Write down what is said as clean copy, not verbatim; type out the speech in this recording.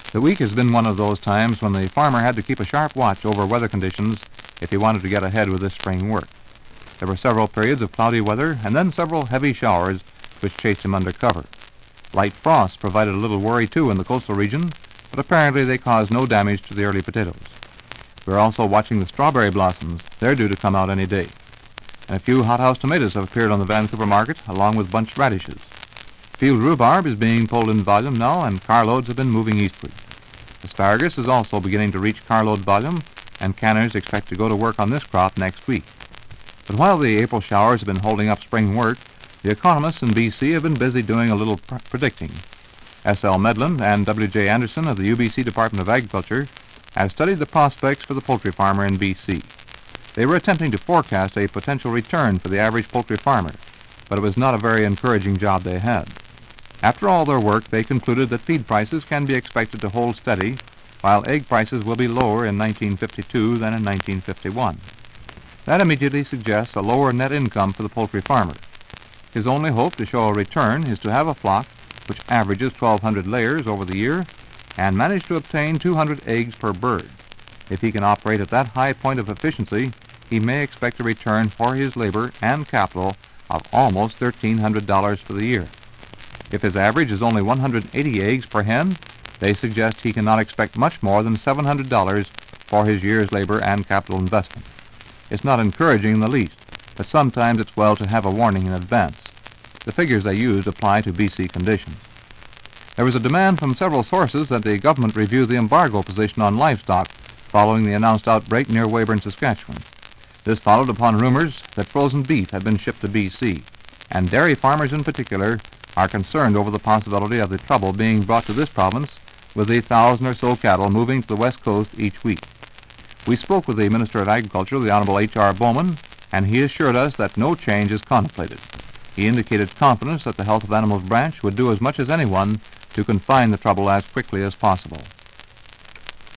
The week has been one of those times when the farmer had to keep a sharp watch over weather conditions if he wanted to get ahead with this spring work. There were several periods of cloudy weather and then several heavy showers which chased him under cover. Light frosts provided a little worry too in the coastal region, but apparently they caused no damage to the early potatoes. We're also watching the strawberry blossoms. They're due to come out any day. And a few hothouse tomatoes have appeared on the Vancouver market, along with bunched radishes. Field rhubarb is being pulled in volume now, and carloads have been moving eastward. Asparagus is also beginning to reach carload volume, and canners expect to go to work on this crop next week. But while the April showers have been holding up spring work, the economists in BC have been busy doing a little predicting. S.L. Medlin and W.J. Anderson of the UBC Department of Agriculture have studied the prospects for the poultry farmer in BC. They were attempting to forecast a potential return for the average poultry farmer, but it was not a very encouraging job they had. After all their work, they concluded that feed prices can be expected to hold steady, while egg prices will be lower in 1952 than in 1951. That immediately suggests a lower net income for the poultry farmer. His only hope to show a return is to have a flock which averages 1,200 layers over the year and manage to obtain 200 eggs per bird. If he can operate at that high point of efficiency, he may expect a return for his labor and capital of almost $1,300 for the year. If his average is only 180 eggs per hen, they suggest he cannot expect much more than $700 for his year's labor and capital investment. It's not encouraging in the least, but sometimes it's well to have a warning in advance. The figures they used apply to BC conditions. There was a demand from several sources that the government review the embargo position on livestock following the announced outbreak near Weyburn, Saskatchewan. This followed upon rumors that frozen beef had been shipped to BC, and dairy farmers in particular are concerned over the possibility of the trouble being brought to this province with the 1,000 or so cattle moving to the west coast each week. We spoke with the Minister of Agriculture, the Honorable H.R. Bowman, and he assured us that no change is contemplated. He indicated confidence that the Health of Animals branch would do as much as anyone to confine the trouble as quickly as possible.